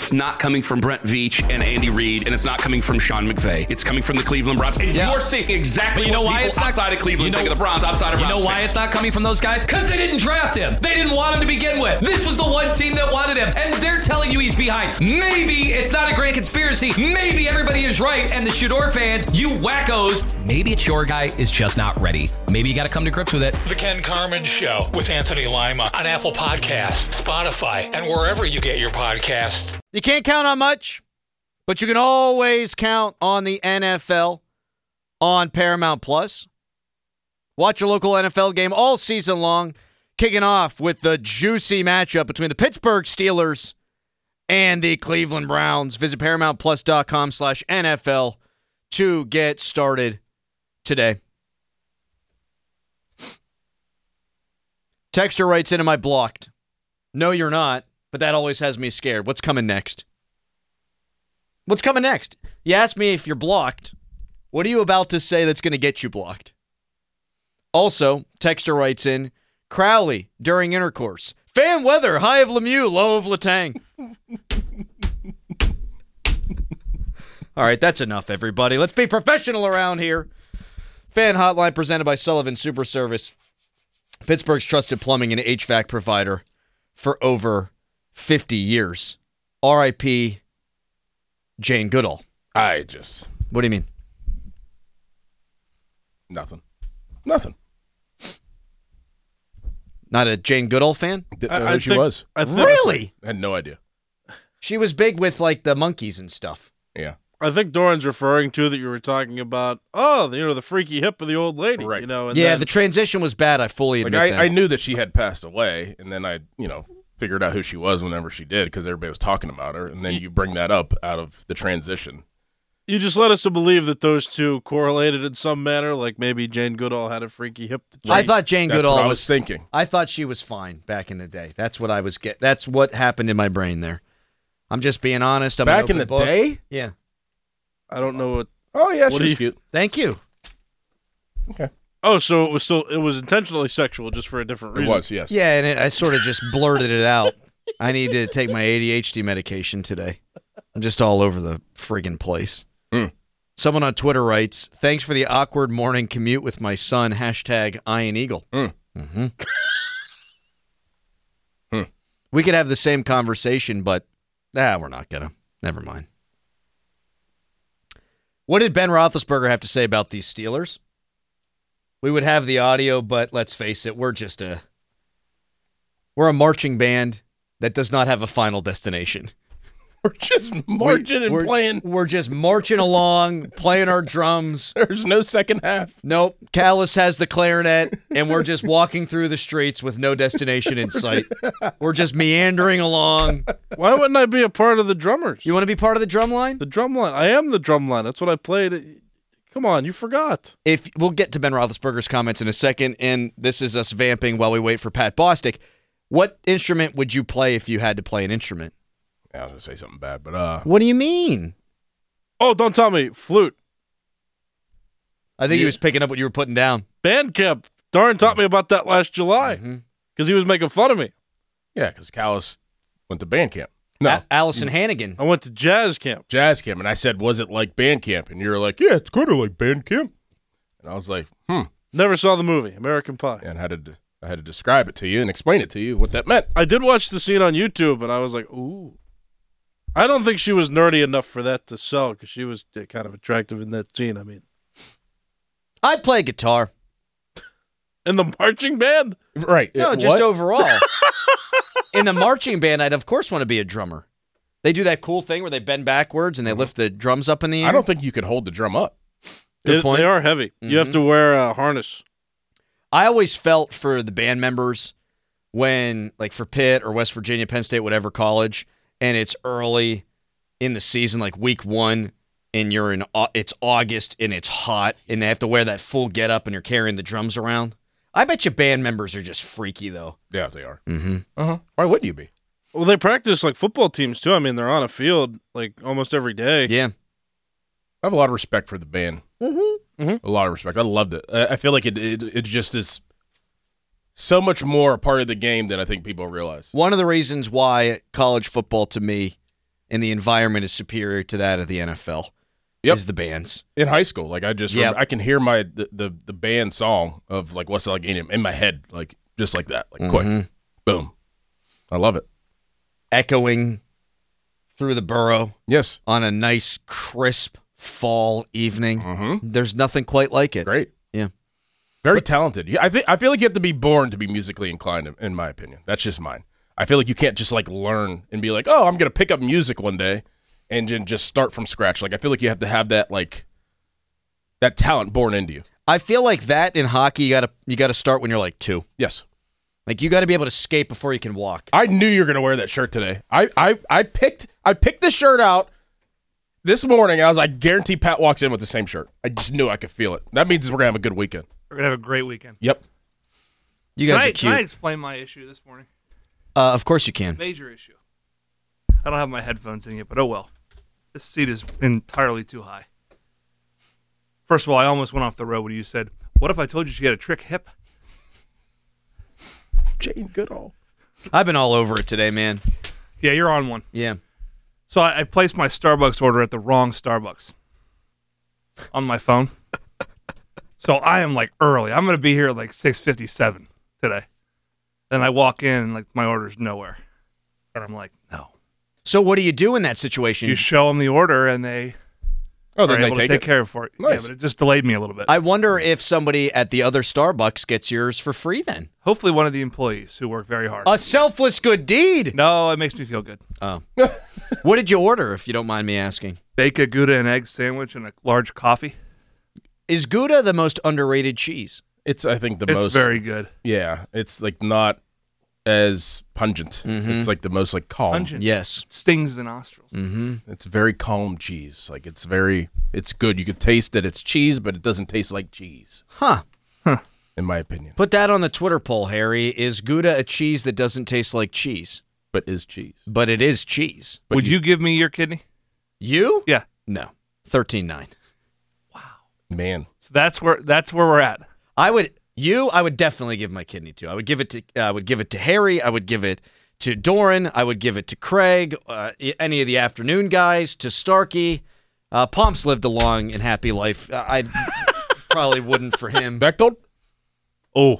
it's not coming from Brent Veach and Andy Reid, and it's not coming from Sean McVay. It's coming from the Cleveland Browns. And you're seeing exactly what people outside of Cleveland think of the Browns, outside of Browns. You know why it's not coming from those guys? Because they didn't draft him. They didn't want him to begin with. This was the one team that wanted him, and they're telling you he's behind. Maybe it's not a grand conspiracy. Maybe everybody is right, and the Shador fans, you wackos, maybe it's your guy is just not ready. Maybe you got to come to grips with it. The Ken Carman Show with Anthony Lima on Apple Podcasts, Spotify, and wherever you get your podcasts. You can't count on much, but you can always count on the NFL on Paramount Plus. Watch your local NFL game all season long, kicking off with the juicy matchup between the Pittsburgh Steelers and the Cleveland Browns. Visit ParamountPlus.com/NFL to get started today. Texter writes in, am I blocked? No, you're not, but that always has me scared. What's coming next? What's coming next? You asked me if you're blocked. What are you about to say that's going to get you blocked? Also, Texter writes in, Crowley during intercourse. Fan weather, high of Lemieux, low of Letang. All right, that's enough, everybody. Let's be professional around here. Fan hotline presented by Sullivan Super Service, Pittsburgh's trusted plumbing and HVAC provider for over 50 years. R.I.P. Jane Goodall. What do you mean? Nothing. Not a Jane Goodall fan? Didn't know who she was. Really? I had no idea. She was big with, like, the monkeys and stuff. Yeah. I think Doran's referring to that you were talking about, the freaky hip of the old lady. Right. And the transition was bad, I fully admit that. I knew that she had passed away, and then I, figured out who she was whenever she did because everybody was talking about her, and then you bring that up out of the transition. You just led us to believe that those two correlated in some manner, like maybe Jane Goodall had a freaky hip. I thought Jane Goodall I was thinking. I thought she was fine back in the day. That's what I was That's what happened in my brain there. I'm just being honest. I'm back in the day? Yeah. I don't know what. Oh yeah, she's cute. Thank you. Okay. Oh, so it was intentionally sexual, just for a different reason. It was, yes. Yeah, and I sort of just blurted it out. I need to take my ADHD medication today. I'm just all over the friggin' place. Someone on Twitter writes, thanks for the awkward morning commute with my son, hashtag Iron Eagle. We could have the same conversation, but we're not going to. Never mind. What did Ben Roethlisberger have to say about these Steelers? We would have the audio, but let's face it, we're a marching band that does not have a final destination. We're just marching and playing. We're just marching along, playing our drums. There's no second half. Nope. Callis has the clarinet, and we're just walking through the streets with no destination in sight. We're just meandering along. Why wouldn't I be a part of the drummers? You want to be part of the drum line? The drum line. I am the drum line. That's what I played. Come on, you forgot. We'll get to Ben Roethlisberger's comments in a second, and this is us vamping while we wait for Pat Bostic. What instrument would you play if you had to play an instrument? I was going to say something bad, but... What do you mean? Oh, don't tell me. Flute. I think he was picking up what you were putting down. Band camp. Darn taught me about that last July because he was making fun of me. Yeah, because Callis went to band camp. No. Allison Hannigan. I went to jazz camp. And I said, was it like band camp? And you were like, yeah, it's kind of like band camp. And I was like, Never saw the movie, American Pie. And I had to describe it to you and explain it to you what that meant. I did watch the scene on YouTube, and I was like, ooh. I don't think she was nerdy enough for that to sell because she was kind of attractive in that scene. I mean, I'd play guitar. In the marching band? Right. No, just overall. In the marching band, I'd of course want to be a drummer. They do that cool thing where they bend backwards and they lift the drums up in the air. I don't think you could hold the drum up. Good point. They are heavy. You have to wear a harness. I always felt for the band members when, like for Pitt or West Virginia, Penn State, whatever college, and it's early in the season, like week 1, and it's August and it's hot, and they have to wear that full getup and you're carrying the drums around. I bet you band members are just freaky, though. Yeah, they are. Mm-hmm. Why wouldn't you be? Well, they practice like football teams, too. I mean, they're on a field like almost every day. Yeah. I have a lot of respect for the band. A lot of respect. I loved it. I feel like it just is so much more a part of the game than I think people realize. One of the reasons why college football to me and the environment is superior to that of the NFL. Yep. Is the bands. In high school, like I just remember, I can hear the band song of like West Allegheny in my head, like just like that, like quick, boom. I love it. Echoing through the borough. Yes. On a nice, crisp fall evening. There's nothing quite like it. Great. Yeah. Very talented. Yeah, I feel like you have to be born to be musically inclined, in my opinion. That's just mine. I feel like you can't just like learn and be like, oh, I'm going to pick up music one day and then just start from scratch. Like I feel like you have to have that that talent born into you. I feel like that in hockey, you gotta start when you're like 2. Yes. Like you got to be able to skate before you can walk. I knew you were going to wear that shirt today. I picked the shirt out this morning. I was like, guarantee Pat walks in with the same shirt. I just knew I could feel it. That means we're going to have a good weekend. We're going to have a great weekend. Yep. You guys are cute. Can I explain my issue this morning? Of course you can. Major issue. I don't have my headphones in yet, but oh well. This seat is entirely too high. First of all, I almost went off the road when you said, what if I told you she had a trick hip? Jane Goodall. I've been all over it today, man. Yeah, you're on one. Yeah. So I placed my Starbucks order at the wrong Starbucks on my phone. So I am like early. I'm going to be here at like 6:57 today. Then I walk in and like my order's nowhere. And I'm like, no. So what do you do in that situation? You show them the order and they then they able to take care of it. Nice. Yeah, but it just delayed me a little bit. I wonder if somebody at the other Starbucks gets yours for free then. Hopefully one of the employees who work very hard. A selfless good deed. No, it makes me feel good. Oh. What did you order, if you don't mind me asking? Bake a Gouda and egg sandwich and a large coffee. Is Gouda the most underrated cheese? It's, I think, It's most. very good. Yeah. It's like not as pungent. It's like the most like calm. Pungent. Yes. Stings the nostrils. It's very calm cheese. Like it's good. You could taste that it's cheese, but it doesn't taste like cheese. Huh. In my opinion. Put that on the Twitter poll, Harry. Is Gouda a cheese that doesn't taste like cheese? But is cheese. But it is cheese. But Would you give me your kidney? You? Yeah. No. 13.9. Man. So that's where we're at. I would definitely give my kidney to. I would give it to Harry. I would give it to Doran. I would give it to Craig. Any of the afternoon guys, to Starkey. Pomps lived a long and happy life. I probably wouldn't for him. Bechtold? Oh.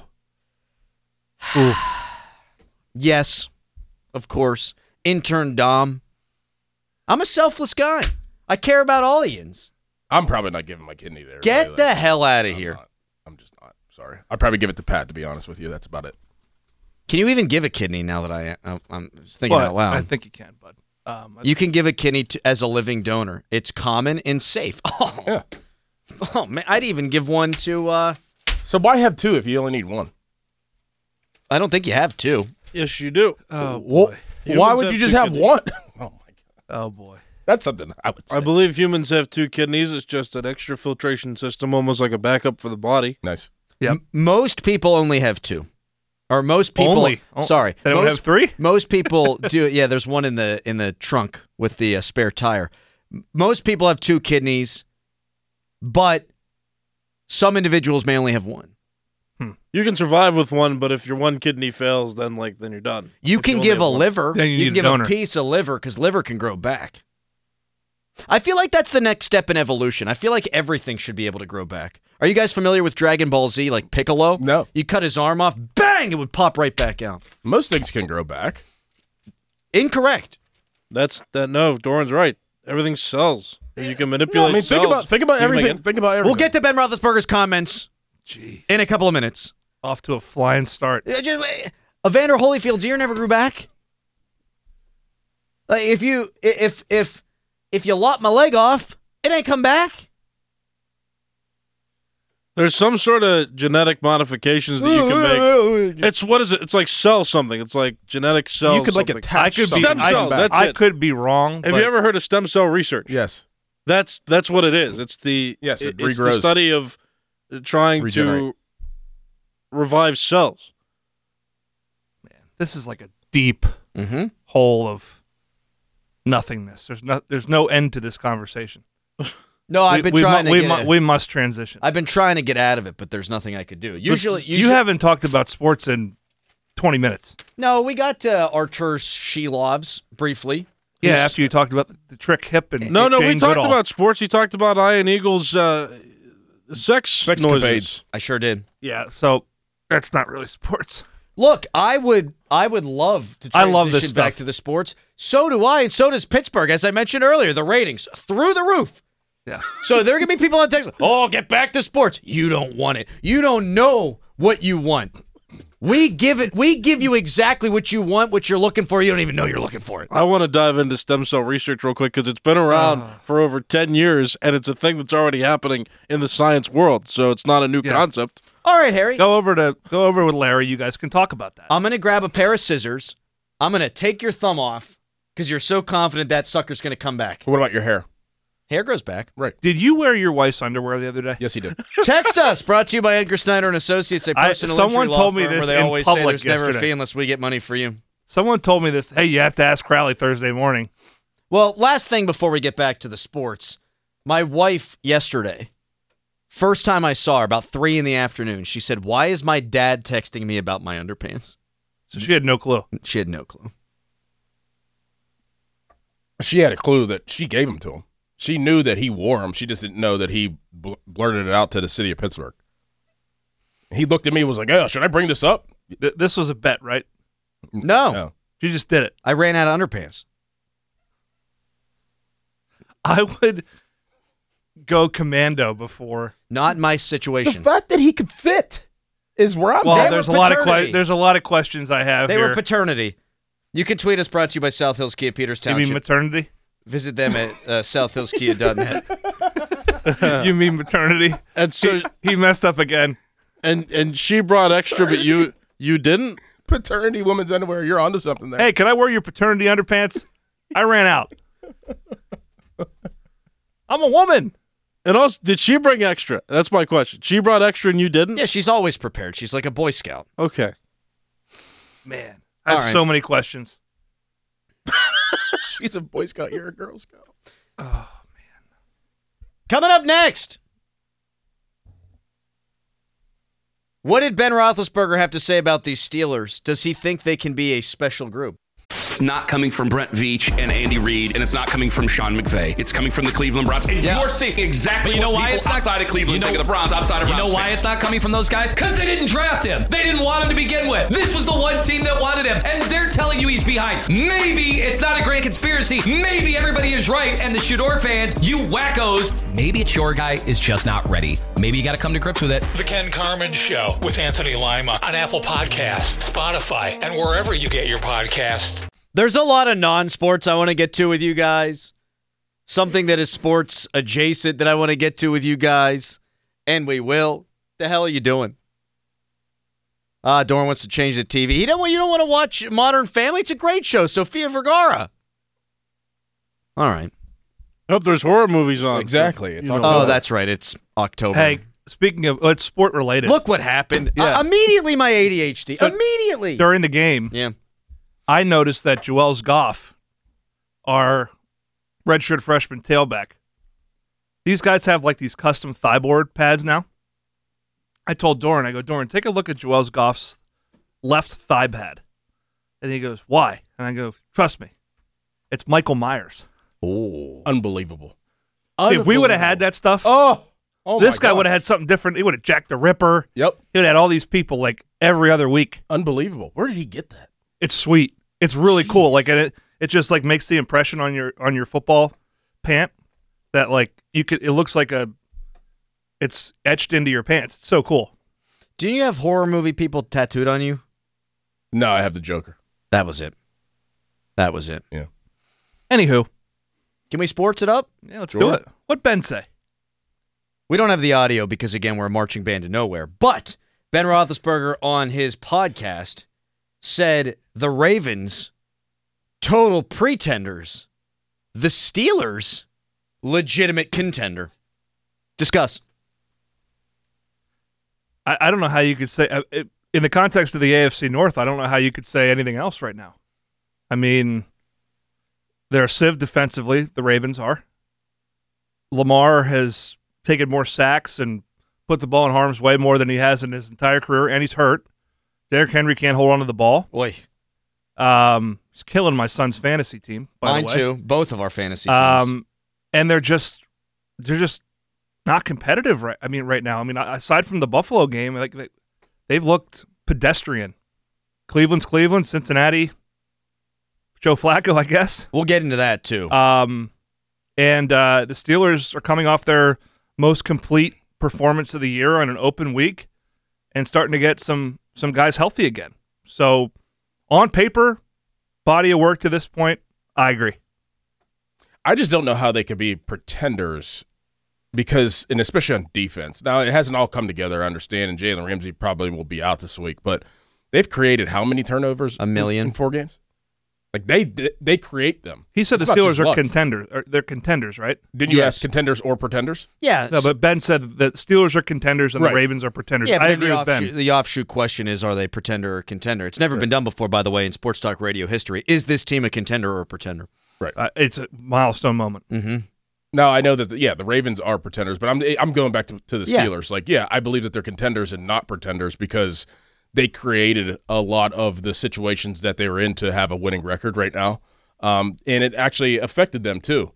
Yes, of course. Intern Dom. I'm a selfless guy. I care about all Ians. I'm probably not giving my kidney there. Get the hell out of here. I'm just not. Sorry. I'd probably give it to Pat, to be honest with you. That's about it. Can you even give a kidney now that I'm thinking out loud? I think you can, bud. You can give a kidney as a living donor. It's common and safe. Oh, Yeah. oh man, I'd even give one to. So why have two if you only need one? I don't think you have two. Yes, you do. Oh, Well, boy. why would have you just two have kidneys. one? Oh, my God. Oh, boy. That's something I would say. I believe humans have 2 kidneys. It's just an extra filtration system, almost like a backup for the body. Nice. Yeah. Most people only have 2. Or most people. Only? Sorry. They don't have 3? Most people do. Yeah, there's one in the trunk with the spare tire. Most people have 2 kidneys, but some individuals may only have 1. You can survive with one, but if your one kidney fails, then you're done. You If can only give have a one. liver. Then you You need can a give donor. a piece of liver because liver can grow back. I feel like that's the next step in evolution. I feel like everything should be able to grow back. Are you guys familiar with Dragon Ball Z, like Piccolo? No. You cut his arm off, bang, it would pop right back out. Most things can grow back. Incorrect. No, Doran's right. Everything sells. You can manipulate I mean, cells. think about You can make everything. it- Think about everything. We'll get to Ben Roethlisberger's comments Jeez. in a couple of minutes. Off to a flying start. Evander Holyfield's ear never grew back. Like if you lop my leg off, it ain't come back. There's some sort of genetic modifications that you can make. It's what is it? It's like cell something. It's like genetic cell. You could like something. attach I could be- stem cells. I- That's I it. could be wrong. Have but you ever heard of stem cell research? Yes. That's what it is. It's the Yes, it it's the regrows. study of trying Regenerate. to revive cells. This is like a deep Mm-hmm. hole of nothingness. There's no end to this conversation. No, I've been trying to we must transition. I've been trying to get out of it, but there's nothing I could do. Usually, you haven't talked about sports in 20 minutes. No, we got Artur Shilovs briefly. Yeah, after you talked about the trick hip and No, we Jane talked Goodall. about sports. You talked about Ian Eagle's sex noises. Sexcapades. I sure did. Yeah, so that's not really sports. Look, I would love to I transition love this back stuff. to the sports. So do I, and so does Pittsburgh. As I mentioned earlier, the ratings through the roof. Yeah. So there are going to be people on text, oh, get back to sports. You don't want it. You don't know what you want. We give you exactly what you want, what you're looking for. You don't even know you're looking for it. I want to dive into stem cell research real quick because it's been around for over 10 years, and it's a thing that's already happening in the science world, so it's not a new concept. All right, Harry. Go over with Larry. You guys can talk about that. I'm going to grab a pair of scissors. I'm going to take your thumb off because you're so confident that sucker's going to come back. What about your hair? Hair grows back. Right. Did you wear your wife's underwear the other day? Yes, he did. Text us. Brought to you by Edgar Snyder and Associates, a personal someone injury law told me firm this where they in always say public there's never a yesterday. fee unless we get money for you. Someone told me this. Hey, you have to ask Crowley Thursday morning. Well, last thing before we get back to the sports. My wife yesterday, first time I saw her, about 3 in the afternoon, she said, why is my dad texting me about my underpants? So she had no clue. She had no clue. She had a clue that she gave them to him. She knew that he wore them. She just didn't know that he blurted it out to the city of Pittsburgh. He looked at me and was like, oh, should I bring this up? This was a bet, right? No. She just did it. I ran out of underpants. I would go commando before. Not in my The situation. fact that he could fit is where I'm Well, They there's a were lot of paternity. there's a lot of questions I have They here. were paternity. You can tweet us, brought to you by South Hills Kia Peters You Township. mean maternity? Visit them at southhillskia.net. You mean maternity? And so, He messed up again. and she brought extra, but you didn't? paternity women's underwear. You're onto something there. Hey, can I wear your paternity underpants? I ran out. I'm a woman. And also, did she bring extra? That's my question. She brought extra and you didn't? Yeah, she's always prepared. She's like a Boy Scout. Okay. Man, I have All right. so many questions. She's a Boy Scout. You're a Girl Scout. Coming up next. What did Ben Roethlisberger have to say about these Steelers? Does he think they can be a special group? It's not coming from Brent Veach and Andy Reid, and it's not coming from Sean McVay. It's coming from the Cleveland Browns. And you're seeing exactly You know what why people it's not- outside of Cleveland think of the Browns, outside of You Browns know why fans. it's not coming from those guys? Because they didn't draft him. They didn't want him to begin with. This was the one team that wanted him, and they're telling you he's behind. Maybe it's not a grand conspiracy. Maybe everybody is right, and the Shador fans, you wackos, maybe it's your guy is just not ready. Maybe you got to come to grips with it. The Ken Carmen Show with Anthony Lima on Apple Podcasts, Spotify, and wherever you get your podcasts. There's a lot of non-sports I want to get to with you guys. Something that is sports adjacent that I want to get to with you guys. And we will. The hell are you doing? Doran wants to change the TV. You don't want to watch Modern Family? It's a great show. Sofia Vergara. All right. I hope there's horror movies on. Exactly. It's You know. October. Oh, that's right. It's October. Hey, speaking of, it's sport related. Look what happened. Yeah. Immediately my ADHD. Immediately. During the game, Yeah. I noticed that Joel's Goff, our redshirt freshman tailback, these guys have like these custom thigh board pads now. I told Doran, I go, Doran, take a look at Joel's Goff's left thigh pad. And he goes, why? And I go, trust me, it's Michael Myers. Oh. Unbelievable. If we would have had that stuff, Oh this my guy God. would have had something different. He would have Jack the Ripper. Yep. He would have had all these people like every other week. Unbelievable. Where did he get that? It's sweet. It's really cool. Like and it just like makes the impression on your football pant that like you could. It looks like it's etched into your pants. It's so cool. Do you have horror movie people tattooed on you? No, I have the Joker. That was it. That was it. Anywho, Can we sports it up? yeah, let's Sure. do it. What'd Ben say? We don't have the audio because, again, we're a marching band to nowhere. But Ben Roethlisberger on his podcast said the Ravens, total pretenders. The Steelers, legitimate contender. Discuss. I don't know how you could say in the context of the AFC North. I don't know how you could say anything else right now. I mean, they're a sieve defensively. The Ravens are. Lamar has taken more sacks and put the ball in harm's way more than he has in his entire career, and he's hurt. Derrick Henry can't hold on to the ball. Boy. It's killing my son's fantasy team, by Mine the way. too. Both of our fantasy teams. And they're just not competitive right now. I mean, aside from the Buffalo game, like they've looked pedestrian. Cleveland's Cleveland, Cincinnati, Joe Flacco, I guess. We'll get into that too. And the Steelers are coming off their most complete performance of the year on an open week and starting to get some guys healthy again. So on paper, body of work to this point, I agree. I just don't know how they could be pretenders because, and especially on defense. Now, it hasn't all come together, I understand, and Jalen Ramsey probably will be out this week, but they've created how many turnovers? 1 million. In 4 games? Like, they create them. He said It's the not Steelers just are luck. contenders. They're contenders, right? Didn't you Yes. ask contenders or pretenders? Yeah. No, but Ben said that Steelers are contenders and Right. the Ravens are pretenders. Yeah, but I then agree with Ben. the offshoot question is, are they pretender or contender? It's never been done before, by the way, in sports talk radio history. Is this team a contender or a pretender? It's a milestone moment. Mm-hmm. No, I know that, the Ravens are pretenders, but I'm going back to the Yeah. Steelers. Like, I believe that they're contenders and not pretenders because they created a lot of the situations that they were in to have a winning record right now. And it actually affected them too.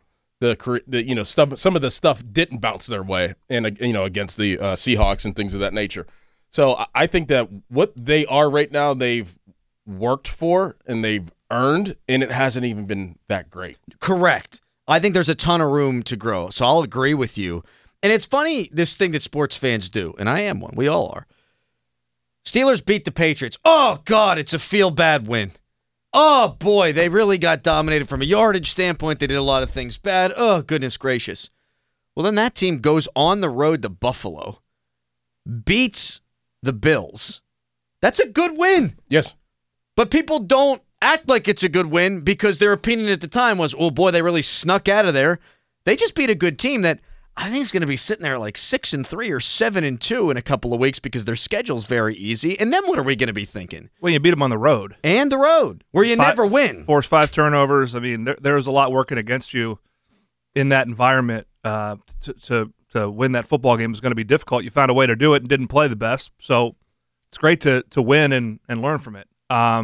Some of the stuff didn't bounce their way, and against the Seahawks and things of that nature. So I think that what they are right now, they've worked for and they've earned, and it hasn't even been that great. Correct. I think there's a ton of room to grow, so I'll agree with you. And it's funny, this thing that sports fans do, and I am one. We all are. Steelers beat the Patriots. Oh, God, it's a feel-bad win. Oh, boy, they really got dominated from a yardage standpoint. They did a lot of things bad. Oh, goodness gracious. Well, then that team goes on the road to Buffalo, beats the Bills. That's a good win. Yes. But people don't act like it's a good win because their opinion at the time was, oh, boy, they really snuck out of there. They just beat a good team that I think is going to be sitting there like 6-3 or 7-2 in a couple of weeks because their schedule's very easy. And then what are we going to be thinking? Well, you beat them on the road. And the road, where you never win. Force 5 turnovers. I mean, there was a lot working against you in that environment. To win that football game was going to be difficult. You found a way to do it and didn't play the best. So it's great to win and learn from it.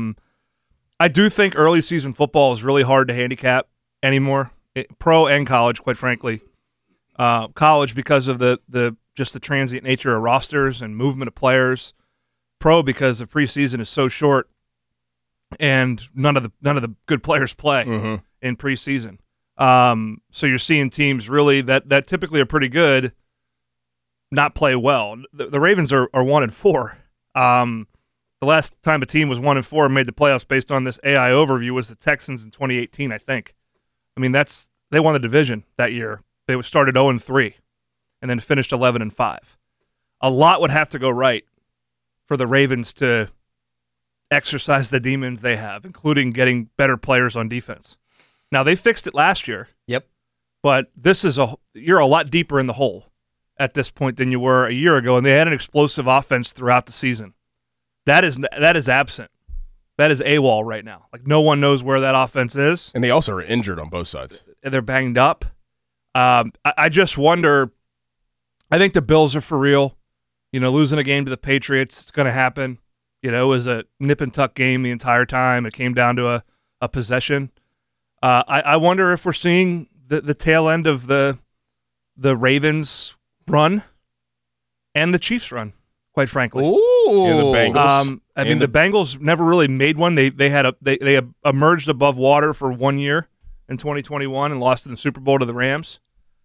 I do think early season football is really hard to handicap anymore, pro and college, quite frankly. College because of the transient nature of rosters and movement of players. Pro because the preseason is so short and none of the good players play in preseason. So you're seeing teams really that typically are pretty good not play well. The Ravens are 1-4. The last time a team was 1-4 and made the playoffs based on this AI overview was the Texans in 2018, I think. I mean, they won the division that year. They started 0-3 and then finished 11-5. A lot would have to go right for the Ravens to exercise the demons they have, including getting better players on defense. Now, they fixed it last year. Yep. But you're a lot deeper in the hole at this point than you were a year ago, and they had an explosive offense throughout the season. That is absent. That is AWOL right now. Like, no one knows where that offense is. And they also are injured on both sides. They're banged up. I just wonder. I think the Bills are for real. Losing a game to the Patriots, it's going to happen. It was a nip and tuck game the entire time. It came down to a possession. I wonder if we're seeing the tail end of the Ravens run and the Chiefs run, quite frankly. Ooh. And the Bengals. The Bengals never really made one. They emerged above water for 1 year in 2021 and lost in the Super Bowl to the Rams.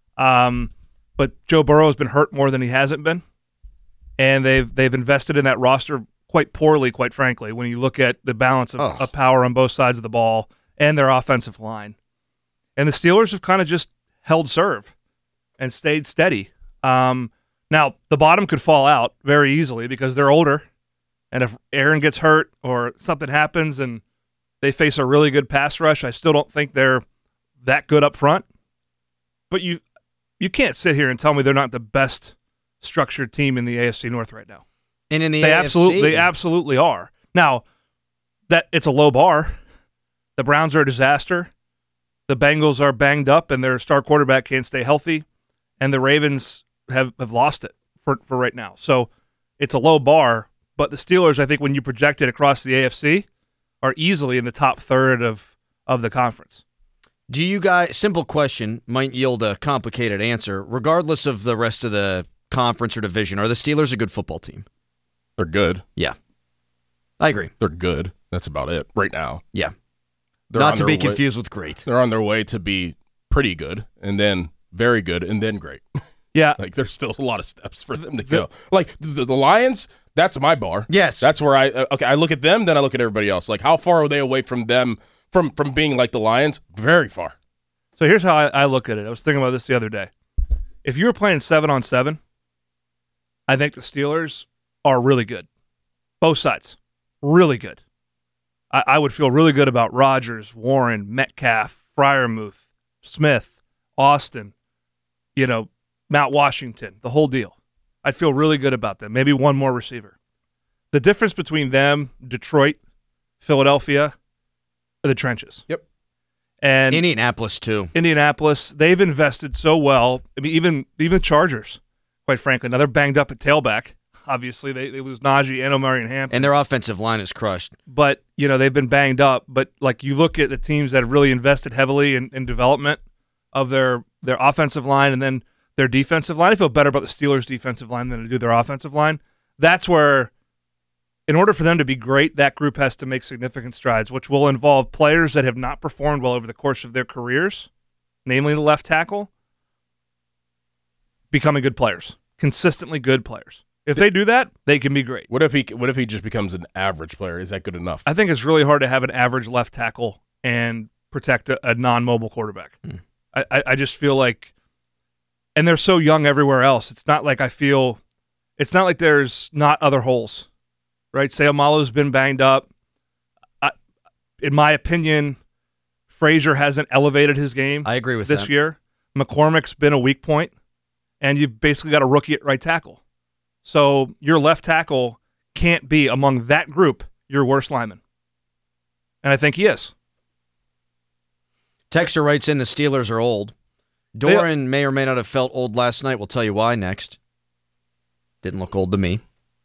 But Joe Burrow has been hurt more than he hasn't been, and they've invested in that roster quite poorly, quite frankly, when you look at the balance of power on both sides of the ball and their offensive line. And the Steelers have kind of just held serve and stayed steady. Now, the bottom could fall out very easily because they're older, and if Aaron gets hurt or something happens and they face a really good pass rush, I still don't think they're that good up front. But you can't sit here and tell me they're not the best structured team in the AFC North right now. And in the They AFC. absolutely are. Now, that it's a low bar. The Browns are a disaster. The Bengals are banged up and their star quarterback can't stay healthy. And the Ravens have lost it for right now. So it's a low bar. But the Steelers, I think when you project it across the AFC, are easily in the top third of the conference. Do you guys, simple question, might yield a complicated answer. Regardless of the rest of the conference or division, are the Steelers a good football team? They're good. Yeah. I agree. They're good. That's about it right now. Yeah. They're Not to be confused with great. They're on their way to be pretty good, and then very good, and then great. Yeah. Like, there's still a lot of steps for them to go. Like, the Lions, that's my bar. Yes. That's where I look at them, then I look at everybody else. Like, how far are they away from them, from being like the Lions? Very far. So here's how I look at it. I was thinking about this the other day. If you were playing 7-on-7, I think the Steelers are really good. Both sides. Really good. I would feel really good about Rodgers, Warren, Metcalf, Freiermuth, Smith, Austin, Mount Washington, the whole deal. I'd feel really good about them. Maybe one more receiver. The difference between them, Detroit, Philadelphia, are the trenches. Yep. And Indianapolis, too. Indianapolis, they've invested so well. I mean, even Chargers, quite frankly. Now, they're banged up at tailback. Obviously, they lose Najee and Omarion Hampton. And their offensive line is crushed. But, they've been banged up. But, you look at the teams that have really invested heavily in development of their offensive line and then their defensive line. I feel better about the Steelers' defensive line than I do their offensive line. That's where, in order for them to be great, that group has to make significant strides, which will involve players that have not performed well over the course of their careers, namely the left tackle, becoming good players, consistently good players. If they do that, they can be great. What if he just becomes an average player? Is that good enough? I think it's really hard to have an average left tackle and protect a non-mobile quarterback. I just feel like, and they're so young everywhere else. It's not like there's not other holes, right? Seumalo's been banged up. In my opinion, Frazier hasn't elevated his game. I agree with this that. year. McCormick's been a weak point, and you've basically got a rookie at right tackle. So your left tackle can't be, among that group, your worst lineman. And I think he is. Texter writes in, the Steelers are old. Doran may or may not have felt old last night. We'll tell you why next. Didn't look old to me.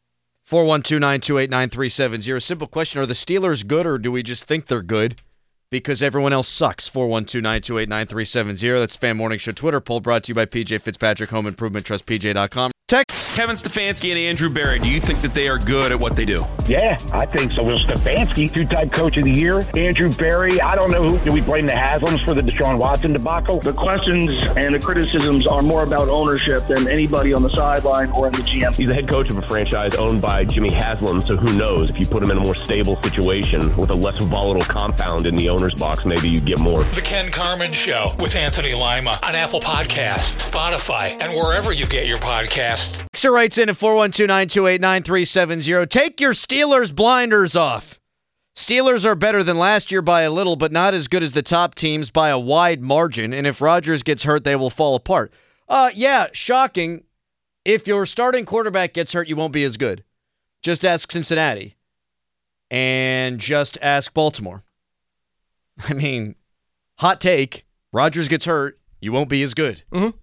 412-928-9370. Simple question, are the Steelers good or do we just think they're good because everyone else sucks? 412-928-9370. That's Fan Morning Show Twitter poll brought to you by PJ Fitzpatrick, Home Improvement Trust, PJ.com. Kevin Stefanski and Andrew Berry, do you think that they are good at what they do? Yeah, I think so. Well, Stefanski, two-time coach of the year. Andrew Berry, I don't know who. Do we blame the Haslams for the Deshaun Watson debacle? The questions and the criticisms are more about ownership than anybody on the sideline or in the GM. He's the head coach of a franchise owned by Jimmy Haslam, so who knows? If you put him in a more stable situation with a less volatile compound in the owner's box, maybe you get more. The Ken Carman Show with Anthony Lima on Apple Podcasts, Spotify, and wherever you get your podcasts. Texter writes in at 412-928-9370. Take your Steelers blinders off. Steelers are better than last year by a little, but not as good as the top teams by a wide margin. And if Rodgers gets hurt, they will fall apart. Yeah, shocking. If your starting quarterback gets hurt, you won't be as good. Just ask Cincinnati. And just ask Baltimore. I mean, hot take. Rodgers gets hurt, you won't be as good.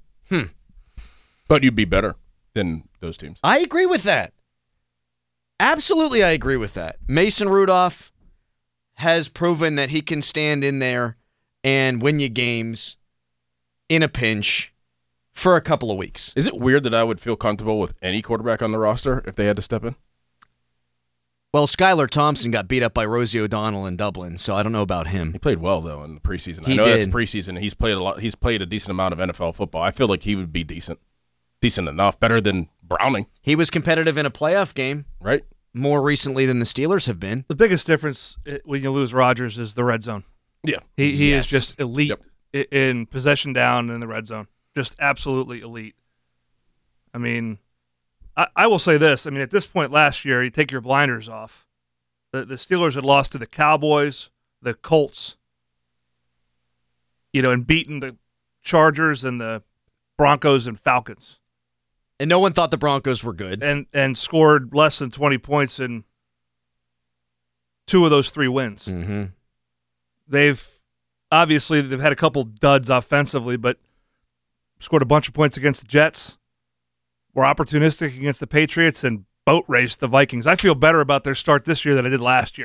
But you'd be better than those teams. I agree with that. Absolutely, I agree with that. Mason Rudolph has proven that he can stand in there and win you games in a pinch for a couple of weeks. Is it weird that I would feel comfortable with any quarterback on the roster if they had to step in? Well, Skylar Thompson got beat up by Rosie O'Donnell in Dublin, so I don't know about him. He played well, though, in the preseason. He I know did. That's preseason. He's played a lot. He's played a decent amount of NFL football. I feel like he would be decent enough, better than Browning. He was competitive in a playoff game, right? More recently than the Steelers have been. The biggest difference when you lose Rodgers is the red zone. Yeah. He is just elite in possession down in the red zone. Just absolutely elite. I mean, I will say this. I mean, at this point last year, you take your blinders off. The Steelers had lost to the Cowboys, the Colts, and beaten the Chargers and the Broncos and Falcons. And no one thought the Broncos were good. And scored less than 20 points in 2 of those 3 wins. Mm-hmm. They've had a couple duds offensively, but scored a bunch of points against the Jets, were opportunistic against the Patriots, and boat raced the Vikings. I feel better about their start this year than I did last year.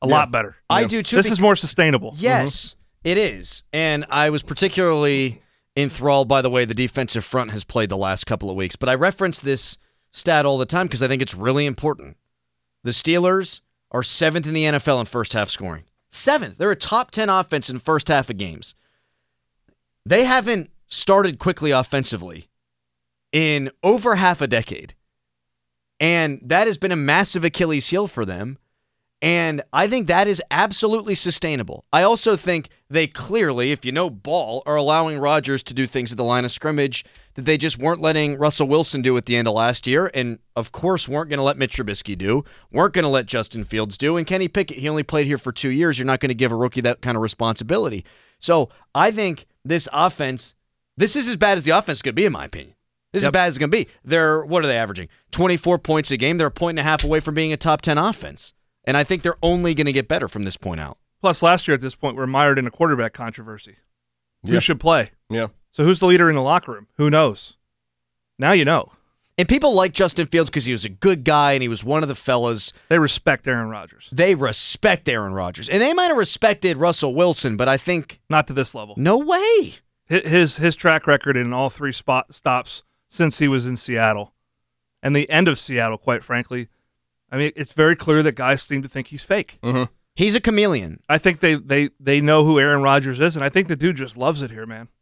A lot better. I do too. This is more sustainable. Yes, it is. And I was particularly enthralled by the way the defensive front has played the last couple of weeks. But I reference this stat all the time because I think it's really important. The Steelers are 7th in the NFL in first half scoring. 7th. They're a top 10 offense in first half of games. They haven't started quickly offensively in over half a decade. And that has been a massive Achilles heel for them. And I think that is absolutely sustainable. I also think they clearly, if you know ball, are allowing Rodgers to do things at the line of scrimmage that they just weren't letting Russell Wilson do at the end of last year, and of course weren't going to let Mitch Trubisky do, weren't going to let Justin Fields do, and Kenny Pickett, he only played here for 2 years. You're not going to give a rookie that kind of responsibility. So I think this offense, this is as bad as the offense is going to be, in my opinion. This is as bad as it's going to be. What are they averaging? 24 points a game. They're a point and a half away from being a top 10 offense. And I think they're only going to get better from this point out. Plus, last year at this point, we're mired in a quarterback controversy. Who should play? Yeah. So who's the leader in the locker room? Who knows? Now you know. And people like Justin Fields because he was a good guy and he was one of the fellas. They respect Aaron Rodgers. They respect Aaron Rodgers. And they might have respected Russell Wilson, but I think... Not to this level. No way. His track record in all three stops since he was in Seattle, and the end of Seattle, quite frankly, I mean, it's very clear that guys seem to think he's fake. Mm-hmm. He's a chameleon. I think they know who Aaron Rodgers is, and I think the dude just loves it here, man.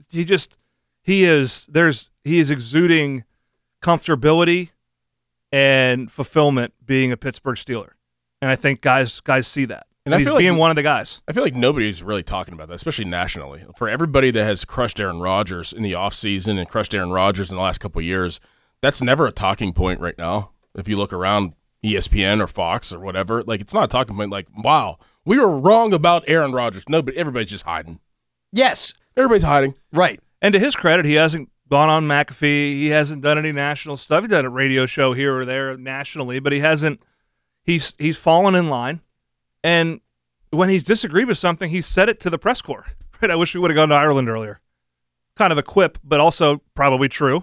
He is exuding comfortability and fulfillment being a Pittsburgh Steeler, and I think guys see that. And he's being one of the guys. I feel like nobody's really talking about that, especially nationally. For everybody that has crushed Aaron Rodgers in the offseason and crushed Aaron Rodgers in the last couple of years, that's never a talking point right now. If you look around ESPN or Fox or whatever, like it's not a talking point like, wow, we were wrong about Aaron Rodgers. No, but everybody's just hiding. Yes. Everybody's hiding. Right. And to his credit, he hasn't gone on McAfee. He hasn't done any national stuff. He's done a radio show here or there nationally, but he hasn't. He's fallen in line. And when he's disagreed with something, he's said it to the press corps. Right? I wish we would have gone to Ireland earlier. Kind of a quip, but also probably true.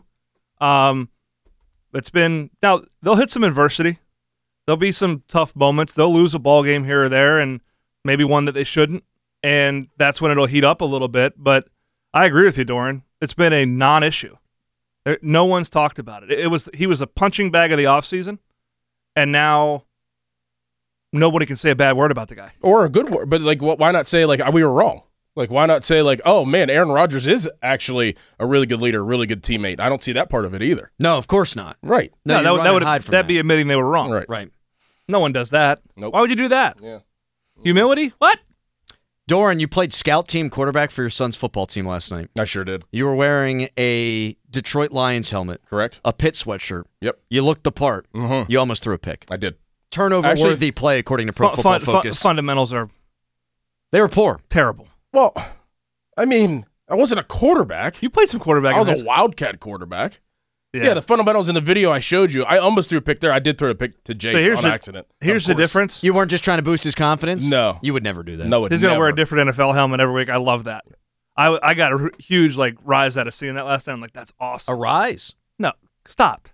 It's been now they'll hit some adversity. There'll be some tough moments. They'll lose a ball game here or there, and maybe one that they shouldn't. And that's when it'll heat up a little bit. But I agree with you, Doran. It's been a non-issue. No one's talked about it. He was a punching bag of the offseason, and now nobody can say a bad word about the guy. Or a good word. But, like, why not say, like, we were wrong? Like, why not say, like, oh, man, Aaron Rodgers is actually a really good leader, a really good teammate. I don't see that part of it either. No, of course not. Right. No, that'd be admitting they were wrong. Right. No one does that. Nope. Why would you do that? Yeah. Humility? What? Doran, you played scout team quarterback for your son's football team last night. I sure did. You were wearing a Detroit Lions helmet. Correct. A Pitt sweatshirt. Yep. You looked the part. Mm-hmm. You almost threw a pick. I did. Turnover-worthy play, according to Pro Football Focus. Fundamentals are... They were poor. Terrible. Well, I mean, I wasn't a quarterback. You played some quarterback. I was a Wildcat quarterback. Yeah, the fundamentals in the video I showed you, I almost threw a pick there. I did throw a pick to Jace on accident. Here's the difference. You weren't just trying to boost his confidence? No. You would never do that. No, he's going to wear a different NFL helmet every week. I love that. I got a huge rise out of seeing that last time. Like, that's awesome. A rise? No, stop.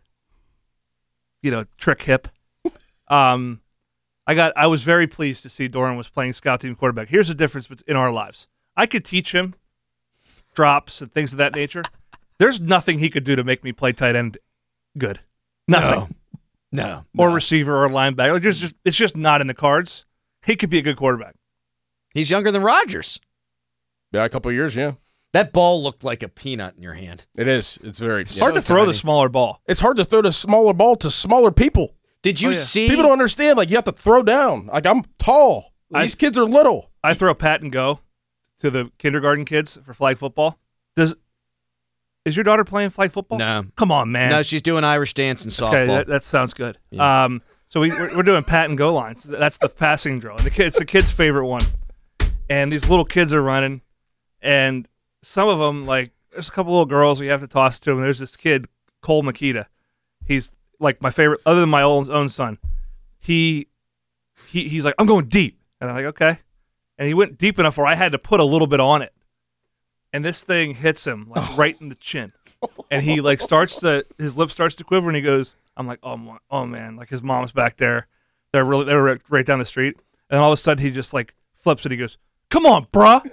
Trick hip. I was very pleased to see Doran was playing scout team quarterback. Here's the difference in our lives. I could teach him drops and things of that nature. There's nothing he could do to make me play tight end good. Nothing. No. Or receiver or linebacker. It's just not in the cards. He could be a good quarterback. He's younger than Rodgers. Yeah, a couple of years, yeah. That ball looked like a peanut in your hand. It is. It's very... It's hard to throw the smaller ball. It's hard to throw the smaller ball to smaller people. Did you see... People don't understand. Like, you have to throw down. Like, I'm tall. These kids are little. I throw pat and go to the kindergarten kids for flag football. Is your daughter playing flag football? No. Come on, man. No, she's doing Irish dance and softball. Okay, that sounds good. Yeah. So we're doing pat and go lines. That's the passing drill. And it's the kid's favorite one. And these little kids are running, and some of them, there's a couple little girls we have to toss to them. There's this kid, Cole Makita. He's like my favorite, other than my own son. He's like, I'm going deep. And I'm like, okay. And he went deep enough where I had to put a little bit on it. And this thing hits him right in the chin. And he his lip starts to quiver, and he goes, I'm like, oh man, like his mom's back there. They're right down the street. And all of a sudden, he just like flips it. He goes, "Come on, bruh."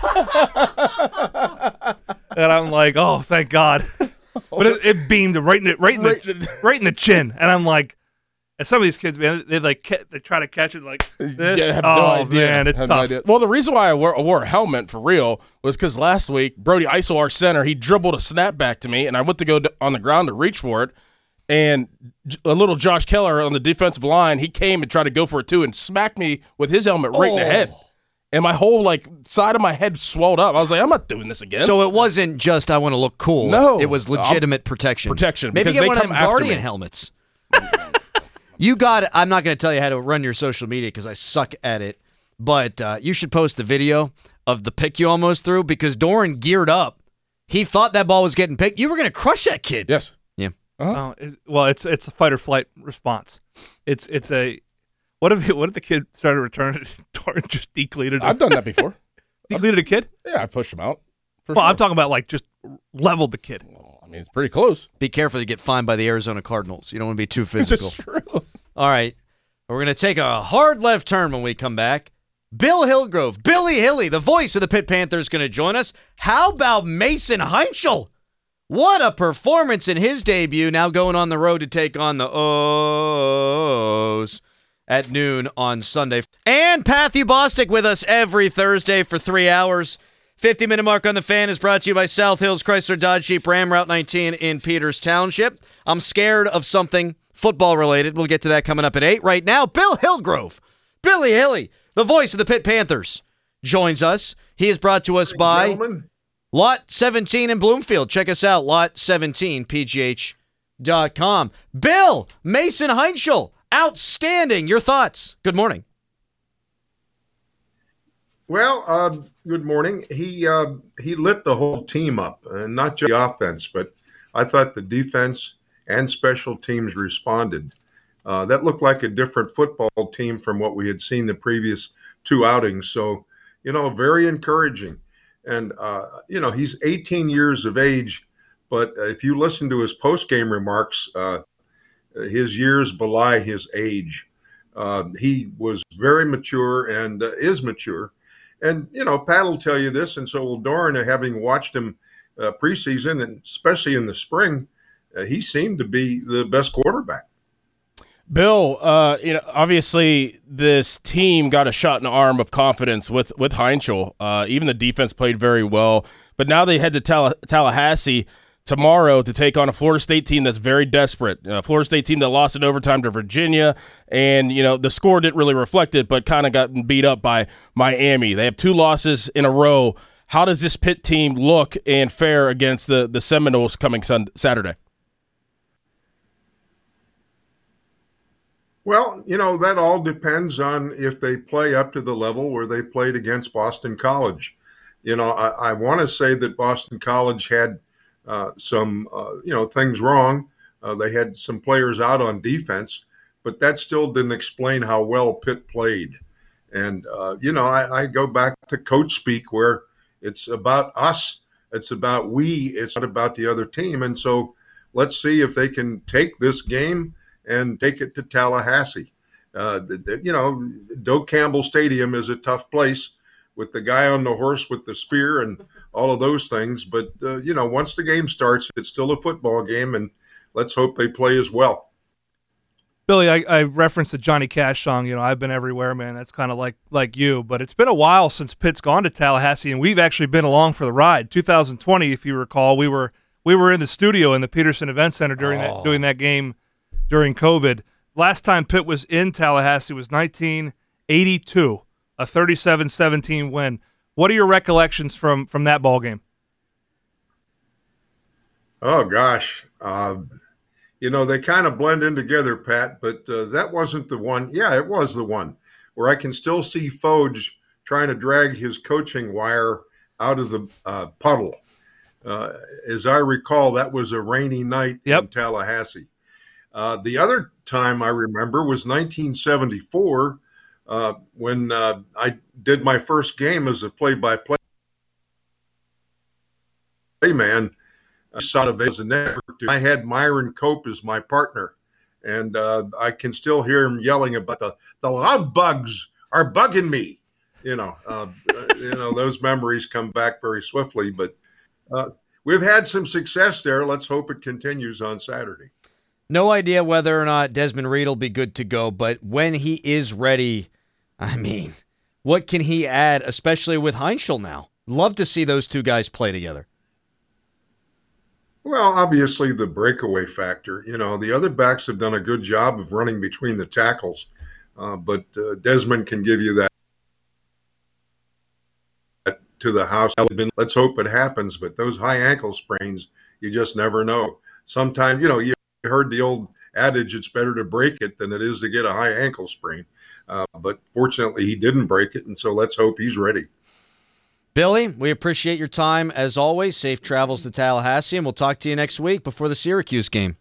And I'm like, "Oh, thank God." But it beamed right in the chin. And I'm like, and some of these kids, man, they try to catch it like this. Yeah, I have no idea. Man, it's tough. No idea. Well, the reason why I wore a helmet for real was because last week, Brody Isel, our center, he dribbled a snapback to me, and I went to go on the ground to reach for it, and a little Josh Keller on the defensive line, he came and tried to go for it too and smacked me with his helmet right in the head. And my whole side of my head swelled up. I was like, I'm not doing this again. So it wasn't just I want to look cool. No. It was legitimate protection. because Maybe get they one of come them after Guardian me. helmets. I'm not going to tell you how to run your social media because I suck at it, but you should post the video of the pick you almost threw because Doran geared up. He thought that ball was getting picked. You were going to crush that kid. Yes. Yeah. Oh, well, it's a fight or flight response. It's a what if the kid started returning it? Doran just decleated. I've done that before. Decleated a kid? Yeah, I pushed him out. Well, I'm talking about just leveled the kid. Well, I mean, it's pretty close. Be careful, you get fined by the Arizona Cardinals. You don't want to be too physical. That's true. All right. We're going to take a hard left turn when we come back. Bill Hillgrove, Billy Hilly, the voice of the Pitt Panthers, going to join us. How about Mason Heinschel? What a performance in his debut, now going on the road to take on the O's at noon on Sunday. And Pathy Bostic with us every Thursday for 3 hours. 50-minute mark on the Fan is brought to you by South Hills Chrysler Dodge Jeep Ram, Route 19 in Peters Township. I'm scared of something football-related. We'll get to that coming up at 8. Right now, Bill Hillgrove, Billy Hilly, the voice of the Pitt Panthers, joins us. He is brought to us by Lot 17 in Bloomfield. Check us out, lot17pgh.com. Bill, Mason Heinschel, outstanding. Your thoughts? Good morning. Well, good morning. He lit the whole team up, and not just the offense, but I thought the defense and special teams responded. That looked like a different football team from what we had seen the previous 2 outings. So, very encouraging. And, he's 18 years of age, but if you listen to his post-game remarks, his years belie his age. He was very mature and is mature. And, Pat will tell you this, and so will Doran, having watched him preseason, and especially in the spring, he seemed to be the best quarterback. Bill, obviously this team got a shot in the arm of confidence with Heinschel. Even the defense played very well. But now they head to Tallahassee tomorrow to take on a Florida State team that's very desperate. Florida State team that lost in overtime to Virginia, and the score didn't really reflect it, but kind of got beat up by Miami. They have 2 losses in a row. How does this Pitt team look and fare against the Seminoles coming Saturday? Well, that all depends on if they play up to the level where they played against Boston College. I want to say that Boston College had some things wrong. They had some players out on defense, but that still didn't explain how well Pitt played. And, I go back to coach speak where it's about us. It's about we. It's not about the other team. And so let's see if they can take this game and take it to Tallahassee. Doak Campbell Stadium is a tough place with the guy on the horse with the spear and all of those things. But, once the game starts, it's still a football game, and let's hope they play as well. Billy, I referenced the Johnny Cash song, I've been everywhere, man. That's kind of like you. But it's been a while since Pitt's gone to Tallahassee, and we've actually been along for the ride. 2020, if you recall, we were in the studio in the Peterson Event Center doing that game during COVID. Last time Pitt was in Tallahassee was 1982, a 37-17 win. What are your recollections from that ball game? Oh, gosh. They kind of blend in together, Pat, but that wasn't the one. Yeah, it was the one where I can still see Foge trying to drag his coaching wire out of the puddle. As I recall, that was a rainy night in Tallahassee. The other time I remember was 1974 when I did my first game as a play-by-play man. I had Myron Cope as my partner, and I can still hear him yelling about the love bugs are bugging me. Those memories come back very swiftly, but we've had some success there. Let's hope it continues on Saturday. No idea whether or not Desmond Reed will be good to go, but when he is ready, I mean, what can he add, especially with Heinschel now? Love to see those two guys play together. Well, obviously the breakaway factor. The other backs have done a good job of running between the tackles, but Desmond can give you that to the house. Let's hope it happens, but those high ankle sprains, you just never know. Sometimes, you heard the old adage, it's better to break it than it is to get a high ankle sprain. But fortunately, he didn't break it, and so let's hope he's ready. Billy, we appreciate your time as always. Safe travels to Tallahassee, and we'll talk to you next week before the Syracuse game.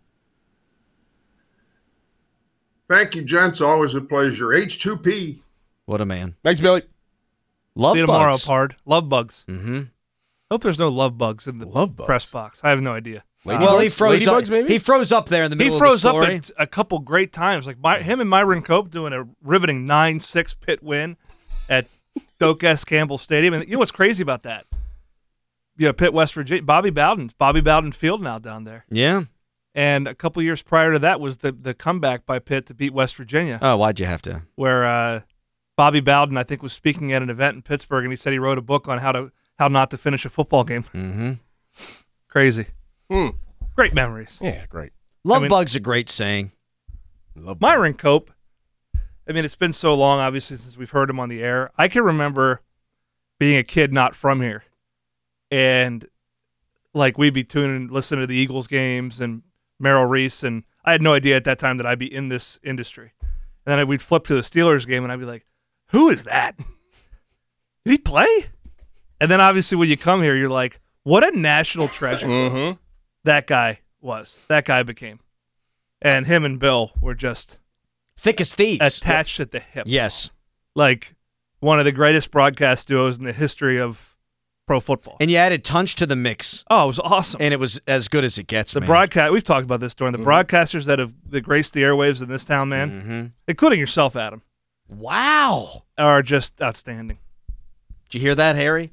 Thank you, gents. Always a pleasure. H2P. What a man. Thanks, Billy. Love bugs. See you tomorrow, Pard. Love bugs. Mm-hmm. Hope there's no love bugs in the press box. I have no idea. He froze up. Maybe? He froze up there in the middle of the story. He froze up a couple great times. Like him and Myron Cope doing a riveting 9-6 Pitt win at Doak S. Campbell Stadium. And you know what's crazy about that? Pitt, West Virginia. Bobby Bowden Field now down there. Yeah. And a couple years prior to that was the comeback by Pitt to beat West Virginia. Oh, why'd you have to? Where Bobby Bowden, I think, was speaking at an event in Pittsburgh, and he said he wrote a book on how not to finish a football game. Mm-hmm. Crazy. Great memories. Yeah, great. Love bug's a great saying. Myron Cope. I mean, it's been so long, obviously, since we've heard him on the air. I can remember being a kid not from here, and we'd be listening to the Eagles games and Merrill Reese, and I had no idea at that time that I'd be in this industry. And then we'd flip to the Steelers game, and I'd be like, "Who is that? Did he play?" And then obviously when you come here, you're like, "What a national treasure that guy was. That guy became." And him and Bill were just thick as thieves, attached at the hip. Yes, like one of the greatest broadcast duos in the history of pro football. And you added Tunch to the mix. Oh, it was awesome. And it was as good as it gets, man. We've talked about this during the broadcasters that graced the airwaves in this town, man, including yourself, Adam. Wow. Are just outstanding. Did you hear that, Harry?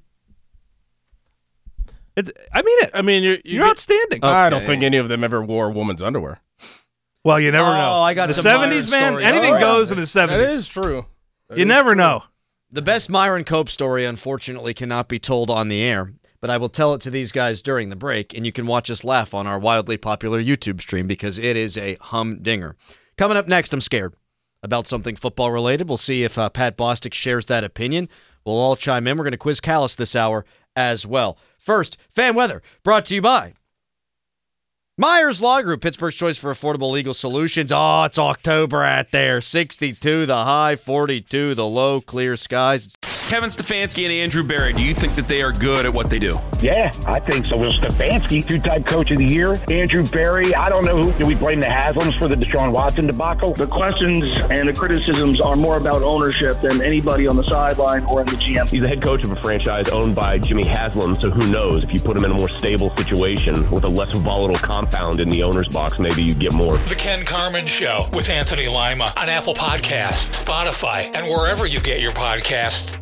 I mean it. I mean, you're outstanding. Okay. I don't think any of them ever wore a woman's underwear. Well, you never know. I got the some 70s, man. stories. Anything goes in the 70s. That is true. You never know. The best Myron Cope story, unfortunately, cannot be told on the air, but I will tell it to these guys during the break, and you can watch us laugh on our wildly popular YouTube stream because it is a humdinger. Coming up next, I'm scared about something football-related. We'll see if Pat Bostic shares that opinion. We'll all chime in. We're going to quiz Callis this hour as well. First, fan weather brought to you by Myers Law Group, Pittsburgh's choice for affordable legal solutions. Oh, it's October out there. 62 the high, 42 the low, clear skies. Kevin Stefanski and Andrew Berry, do you think that they are good at what they do? Yeah, I think so. Will Stefanski, two-time coach of the year. Andrew Berry, I don't know who. Do we blame the Haslams for the Deshaun Watson debacle? The questions and the criticisms are more about ownership than anybody on the sideline or in the GM. He's the head coach of a franchise owned by Jimmy Haslam, so who knows? If you put him in a more stable situation with a less volatile compound in the owner's box, maybe you get more. The Ken Carman Show with Anthony Lima on Apple Podcasts, Spotify, and wherever you get your podcasts.